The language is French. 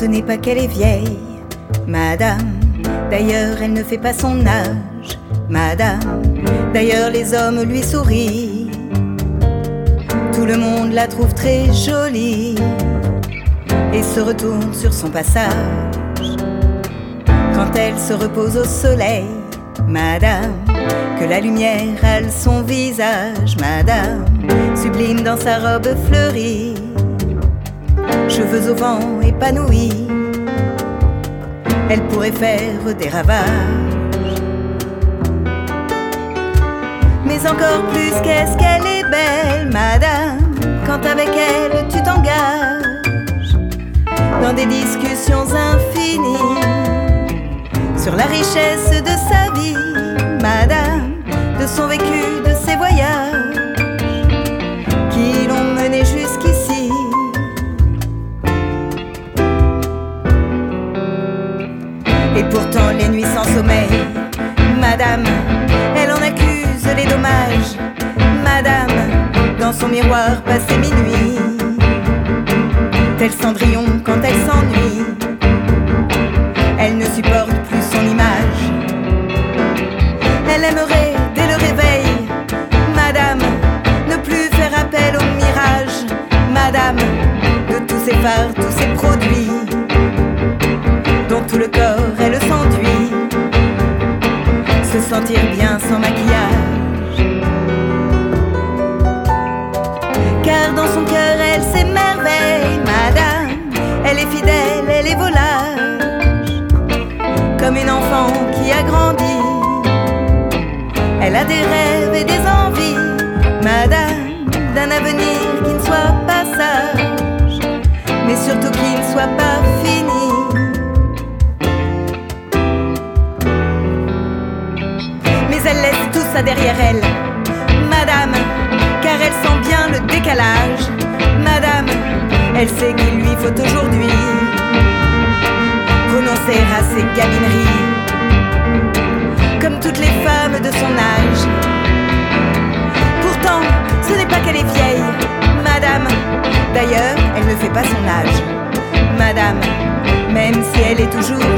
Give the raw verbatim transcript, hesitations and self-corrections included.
ce n'est pas qu'elle est vieille, madame. D'ailleurs, elle ne fait pas son âge, madame. D'ailleurs, les hommes lui sourient. Tout le monde la trouve très jolie et se retourne sur son passage quand elle se repose au soleil, madame. Que la lumière hale son visage, madame. Sublime dans sa robe fleurie, cheveux au vent épanouis, elle pourrait faire des ravages. Mais encore plus, qu'est-ce qu'elle est belle, madame, quand avec elle tu t'engages dans des discussions infinies sur la richesse de sa vie, madame, de son vécu, de ses voyages qui l'ont mené jusqu'ici. Et pourtant les nuits sans sommeil, madame, elle en accuse les dommages, madame, dans son miroir passé minuit, tel Cendrillon quand elle s'ennuie, elle ne supporte plus son image. Elle aimerait dès le réveil, madame, ne plus faire appel au mirage, madame, de tous ces phares, tous ces produits dont tout le corps elle s'enduit, se sentir bien sans maquillage. Car dans son cœur elle s'émerveille, madame, elle est fidèle, elle est volage, comme une enfant qui a grandi. Elle a des rêves et des envies, madame, d'un avenir qui ne soit pas sage, mais surtout qui ne soit pas fini. Mais elle laisse tout ça derrière elle, madame, car elle sent bien le décalage, madame. Elle sait qu'il lui faut aujourd'hui renoncer à ses gamineries, comme toutes les femmes de son âge. Pourtant, ce n'est pas qu'elle est vieille, madame. D'ailleurs, elle ne fait pas son âge, madame, même si elle est toujours